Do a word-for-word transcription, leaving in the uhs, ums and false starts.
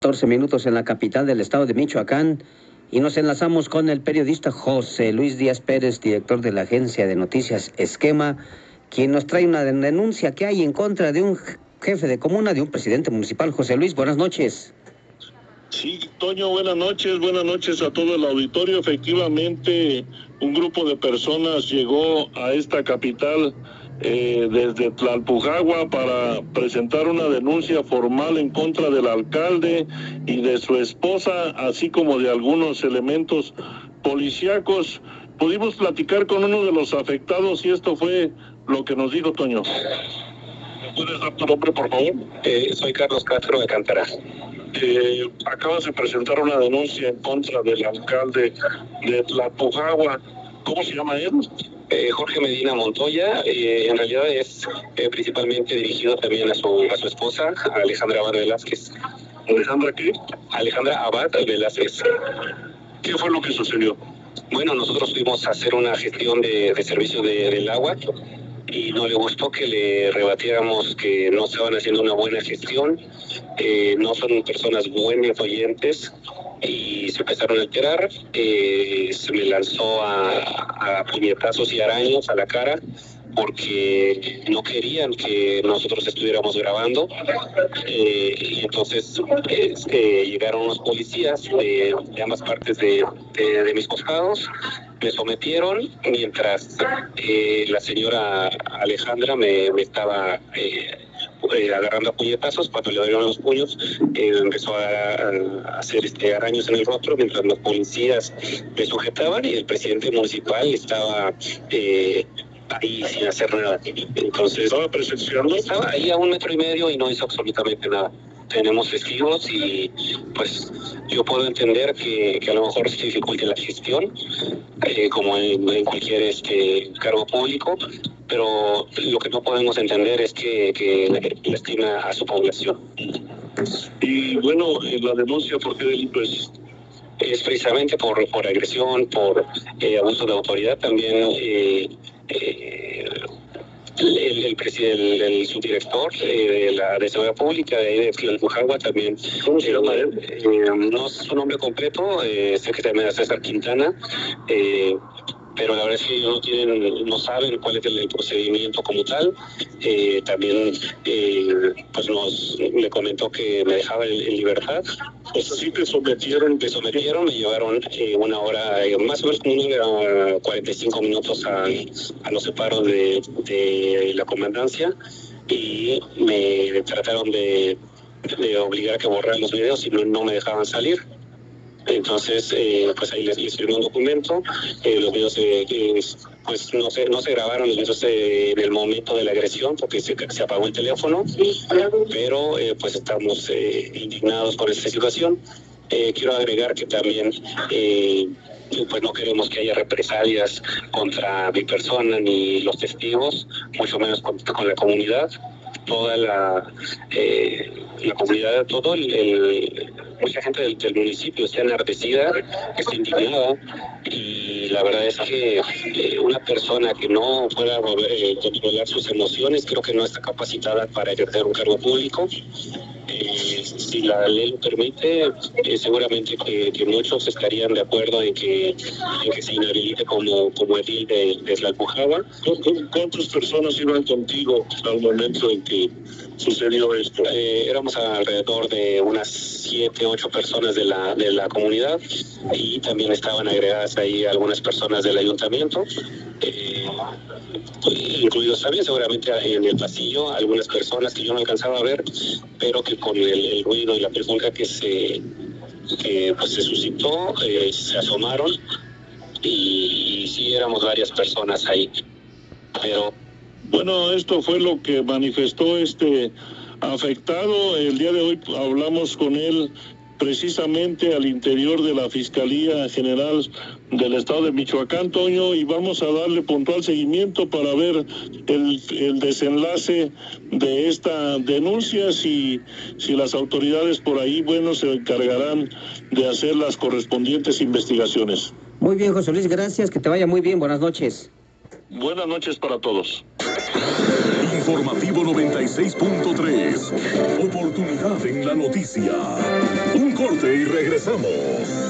catorce minutos en la capital del estado de Michoacán y nos enlazamos con el periodista José Luis Díaz Pérez, director de la agencia de noticias Esquema, quien nos trae una denuncia que hay en contra de un jefe de comuna, de un presidente municipal. José Luis, buenas noches. Sí, Toño, buenas noches, buenas noches a todo el auditorio. Efectivamente, un grupo de personas llegó a esta capital eh, desde Tlalpujagua para presentar una denuncia formal en contra del alcalde y de su esposa, así como de algunos elementos policíacos. Pudimos platicar con uno de los afectados y esto fue lo que nos dijo, Toño. ¿Me puedes dar tu nombre, por favor? Eh, soy Carlos Castro de Cantara. Eh, acabas de presentar una denuncia en contra del alcalde de Tlalpujagua. ¿Cómo se llama él? Eh, Jorge Medina Montoya. Eh, en realidad es eh, principalmente dirigido también a su, a su esposa, Alejandra Abad Velázquez. ¿Alejandra qué? Alejandra Abad Velázquez. ¿Qué fue lo que sucedió? Bueno, nosotros fuimos a hacer una gestión de, de servicio de, del agua y no le gustó que le rebatiéramos que no estaban haciendo una buena gestión, eh, no son personas buenas oyentes y se empezaron a alterar, eh, se me lanzó a, a puñetazos y araños a la cara porque no querían que nosotros estuviéramos grabando, eh, y entonces eh, eh, llegaron unos policías de, de ambas partes de, de, de mis costados, me sometieron mientras eh, la señora Alejandra me, me estaba eh, eh, agarrando a puñetazos. Cuando le dieron los puños, eh, empezó a, a hacer este, araños en el rostro mientras los policías me sujetaban y el presidente municipal estaba eh, ahí sin hacer nada. Entonces, ¿estaba presenciando? Estaba ahí a un metro y medio y no hizo absolutamente nada. Tenemos testigos y pues yo puedo entender que, que a lo mejor se dificulte la gestión, eh, como en, en cualquier este cargo público, pero lo que no podemos entender es que, que lastima a su población. Y bueno, la denuncia, ¿por qué delito es? Es precisamente por, por agresión, por eh, abuso de autoridad, también eh, eh, el, el, el, el subdirector eh, de la de Seguridad Pública de ahí de Tlalpujagua también. ¿Cómo se llama él? Eh, eh, no sé su nombre completo, eh, sé que también es César Quintana, eh, pero la verdad es que ellos no tienen, no saben cuál es el, el procedimiento como tal. Eh, también eh, pues nos le comentó que me dejaba en, en libertad. O sea, sí te sometieron. Me sometieron, me llevaron eh, una hora, eh, más o menos como una hora, cuarenta y cinco minutos a, a los separos de, de la comandancia y me trataron de, de obligar a que borrar los videos y no, no me dejaban salir. Entonces, eh, pues ahí les, les firmé un documento, eh, los videos eh, eh, pues no se, no se grabaron los videos eh, en el momento de la agresión porque se, se apagó el teléfono, pero eh, pues estamos eh, indignados por esta situación. Eh, quiero agregar que también eh, pues no queremos que haya represalias contra mi persona ni los testigos, mucho menos con, con la comunidad. Toda la, eh, la comunidad, todo el, el mucha gente del, del municipio está enardecida, está indignada y la verdad es que eh, una persona que no pueda eh, controlar sus emociones creo que no está capacitada para ejercer un cargo público. Eh, si la ley lo permite, eh, seguramente que, que muchos estarían de acuerdo en que, en que se inhabilite como, como edil de, de Tlalpujagua. ¿Cuántas personas iban contigo al momento en que sucedió esto? Eh, éramos alrededor de unas siete, ocho personas de la, de la comunidad y también estaban agregadas ahí algunas personas del ayuntamiento. Eh, incluidos también seguramente en el pasillo algunas personas que yo no alcanzaba a ver, pero que con el, el ruido y la pregunta que se que pues se suscitó, eh, se asomaron y, y sí éramos varias personas ahí, pero bueno, esto fue lo que manifestó este afectado. El día de hoy hablamos con él precisamente al interior de la Fiscalía General del Estado de Michoacán, Toño, y vamos a darle puntual seguimiento para ver el, el desenlace de esta denuncia, si, si las autoridades por ahí, bueno, se encargarán de hacer las correspondientes investigaciones. Muy bien, José Luis, gracias, que te vaya muy bien, buenas noches. Buenas noches para todos. Informativo noventa y seis punto tres. Oportunidad en la noticia. corte y regresamos.